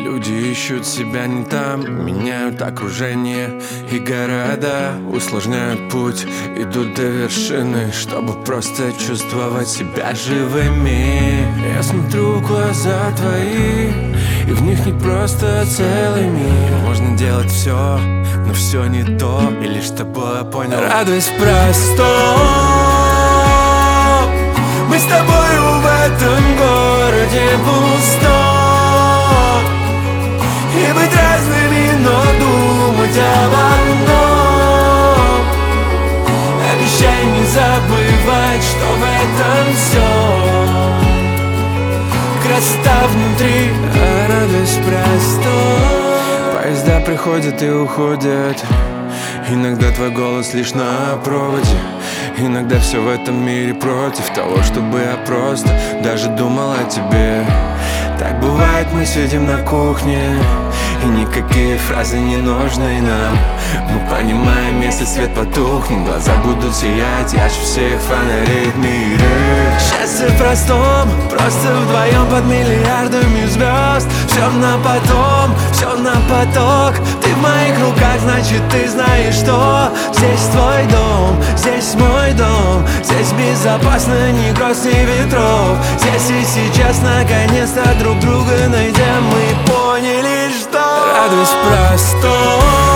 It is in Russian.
Люди ищут себя не там, меняют окружение и города, усложняют путь, идут до вершины, чтобы просто чувствовать себя живыми. Я смотрю в глаза твои, и в них не просто целый мир. Можно делать все, но все не то, и лишь тобой я понял. Радость простом, мы с тобою в этом городе пустом. И быть разными, но думать об одном. Обещай не забывать, что в этом все красота внутри, а радость простом. Поезда приходят и уходят, иногда твой голос лишь на проводе. Иногда все в этом мире против того, чтобы я просто даже думал о тебе. Так бывает, мы сидим на кухне, и никакие фразы не нужны нам. Мы понимаем, если свет потухнет, глаза будут сиять ярче всех фонарей в мире. Счастье в простом, просто вдвоем под миллиардами звезд. Все на потом, все на поток. Ты в моих руках, значит ты знаешь, что здесь твой дом, здесь мой дом. Здесь безопасно, ни гроз, ни ветров. Здесь и сейчас наконец-то друг друга найдем. Мы поняли, что радость простом,